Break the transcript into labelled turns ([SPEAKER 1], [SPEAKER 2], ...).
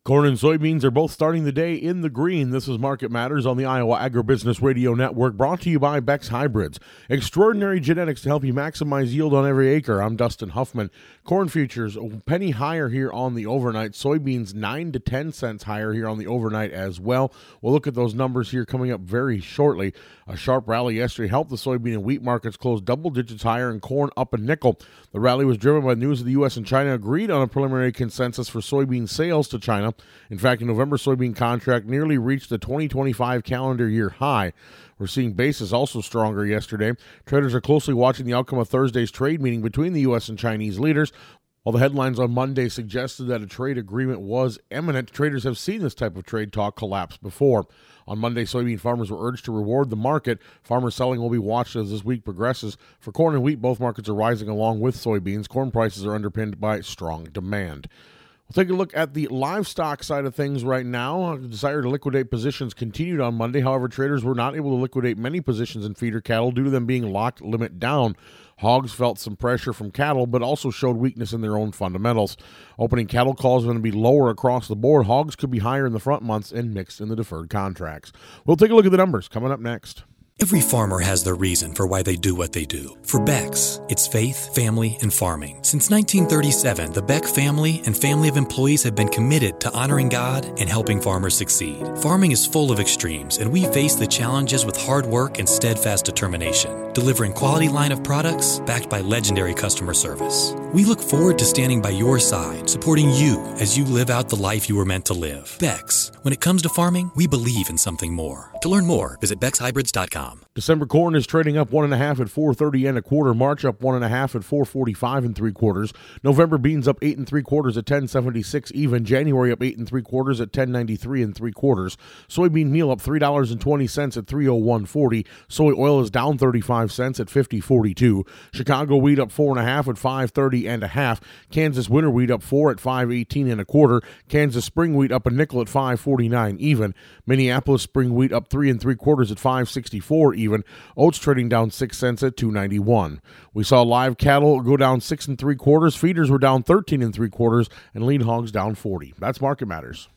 [SPEAKER 1] Corn and soybeans are both starting the day in the green. This is Market Matters on the Iowa Agribusiness Radio Network, brought to you by Beck's Hybrids. Extraordinary genetics to help you maximize yield on every acre. I'm Dustin Huffman. Corn futures, a penny higher here on the overnight. Soybeans 9 to 10 cents higher here on the overnight as well. We'll look at those numbers here coming up very shortly. A sharp rally yesterday helped the soybean and wheat markets close double digits higher and corn up a nickel. The rally was driven by news that the U.S. and China agreed on a preliminary consensus for soybean sales to China. In fact, the November soybean contract nearly reached the 2025 calendar year high. We're seeing basis also stronger yesterday. Traders are closely watching the outcome of Thursday's trade meeting between the U.S. and Chinese leaders. While the headlines on Monday suggested that a trade agreement was imminent, traders have seen this type of trade talk collapse before. On Monday, soybean farmers were urged to reward the market. Farmer selling will be watched as this week progresses. For corn and wheat, both markets are rising along with soybeans. Corn prices are underpinned by strong demand. We'll take a look at the livestock side of things right now. The desire to liquidate positions continued on Monday. However, traders were not able to liquidate many positions in feeder cattle due to them being locked limit down. Hogs felt some pressure from cattle, but also showed weakness in their own fundamentals. Opening cattle calls are going to be lower across the board. Hogs could be higher in the front months and mixed in the deferred contracts. We'll take a look at the numbers coming up next.
[SPEAKER 2] Every farmer has their reason for why they do what they do. For Beck's, it's faith, family, and farming. Since 1937, the Beck family and family of employees have been committed to honoring God and helping farmers succeed. Farming is full of extremes, and we face the challenges with hard work and steadfast determination, delivering quality line of products backed by legendary customer service. We look forward to standing by your side, supporting you as you live out the life you were meant to live. Beck's, when it comes to farming, we believe in something more. To learn more, visit BecksHybrids.com.
[SPEAKER 1] December corn is trading up 1.5 at $4.30 and a quarter. March up 1.5 at $4.45 3/4. November beans up 8 3/4 at $10.76 even. January up 8 3/4 at $10.93 3/4. Soybean meal up $3.20 at $3.0140. Soy oil is down 35 cents at $50.42. Chicago wheat up 4.5 at $5.30 and a half. Kansas winter wheat up 4 at $5.18 and a quarter. Kansas spring wheat up a nickel at $5.49 even. Minneapolis spring wheat up 3 3/4 at $5.64 even. Oats trading down 6 cents at $2.91. We saw live cattle go down 6 3/4. Feeders were down 13 3/4, and lean hogs down 40. That's Market Matters.